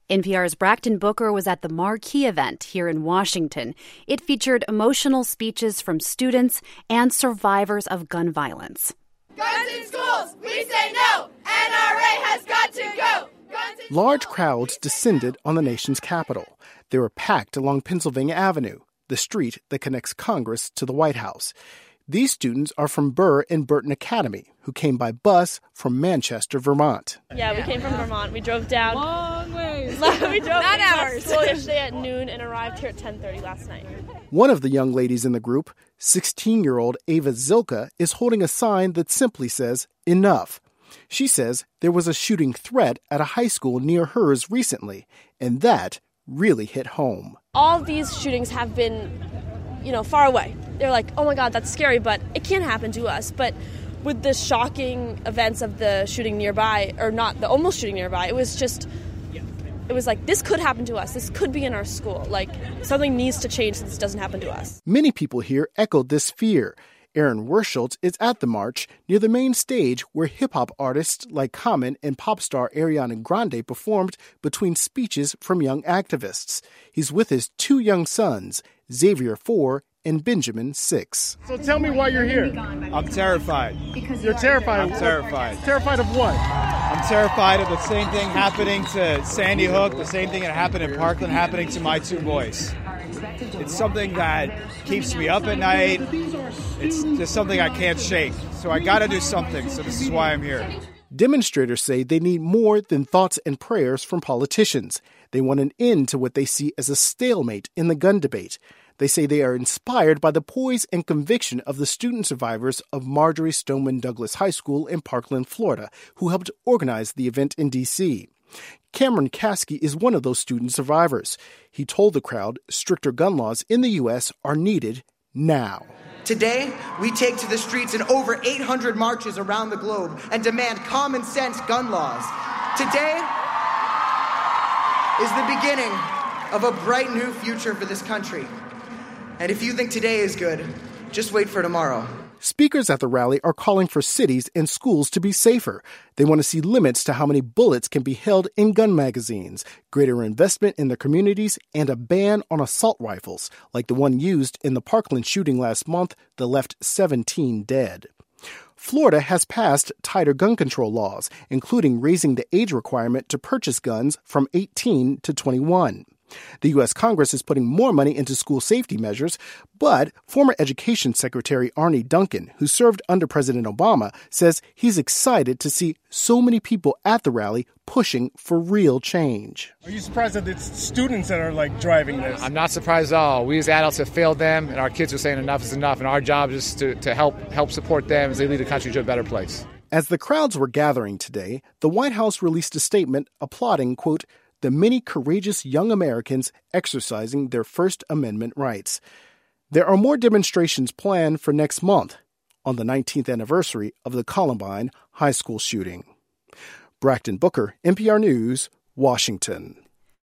NPR's Brackton Booker was at the marquee event here in Washington. It featured emotional speeches from students and survivors of gun violence. Guns in schools, we say no. NRA has got to go. Large crowds descended on the nation's capital. They were packed along Pennsylvania Avenue, the street that connects Congress to the White House. These students are from Burr and Burton Academy, who came by bus from Manchester, Vermont. Yeah, we came from Vermont. We drove down. Long ways. We drove 9 hours. School yesterday at noon and arrived here at 10:30 last night. One of the young ladies in the group, 16-year-old Ava Zilka, is holding a sign that simply says, "Enough." She says there was a shooting threat at a high school near hers recently, and that really hit home. All these shootings have been, far away. They're like, oh my God, that's scary, but it can't happen to us. But with the shocking events of the shooting nearby, or not, the almost shooting nearby, it was like, this could happen to us. This could be in our school. Like, something needs to change so this doesn't happen to us. Many people here echoed this fear. Aaron Werschultz is at the march near the main stage where hip-hop artists like Common and pop star Ariana Grande performed between speeches from young activists. He's with his 2 young sons, Xavier 4 and Benjamin 6. So tell me why you're here. I'm terrified. You're terrified? I'm terrified. Terrified of what? I'm terrified of the same thing happening to Sandy Hook, the same thing that happened in Parkland happening to my 2 boys. It's something that keeps me up at night. It's just something I can't shake. So I got to do something. So this is why I'm here. Demonstrators say they need more than thoughts and prayers from politicians. They want an end to what they see as a stalemate in the gun debate. They say they are inspired by the poise and conviction of the student survivors of Marjory Stoneman Douglas High School in Parkland, Florida, who helped organize the event in D.C. Cameron Caskey is one of those student survivors. He told the crowd stricter gun laws in the U.S. are needed now. Today, we take to the streets in over 800 marches around the globe and demand common sense gun laws. Today is the beginning of a bright new future for this country. And if you think today is good, just wait for tomorrow. Speakers at the rally are calling for cities and schools to be safer. They want to see limits to how many bullets can be held in gun magazines, greater investment in their communities, and a ban on assault rifles, like the one used in the Parkland shooting last month that left 17 dead. Florida has passed tighter gun control laws, including raising the age requirement to purchase guns from 18 to 21. The U.S. Congress is putting more money into school safety measures, but former Education Secretary Arne Duncan, who served under President Obama, says he's excited to see so many people at the rally pushing for real change. Are you surprised that it's students that are driving this? I'm not surprised at all. We as adults have failed them, and our kids are saying enough is enough, and our job is to help support them as they lead the country to a better place. As the crowds were gathering today, the White House released a statement applauding, quote, the many courageous young Americans exercising their First Amendment rights. There are more demonstrations planned for next month on the 19th anniversary of the Columbine high school shooting. Brackton Booker, NPR News, Washington.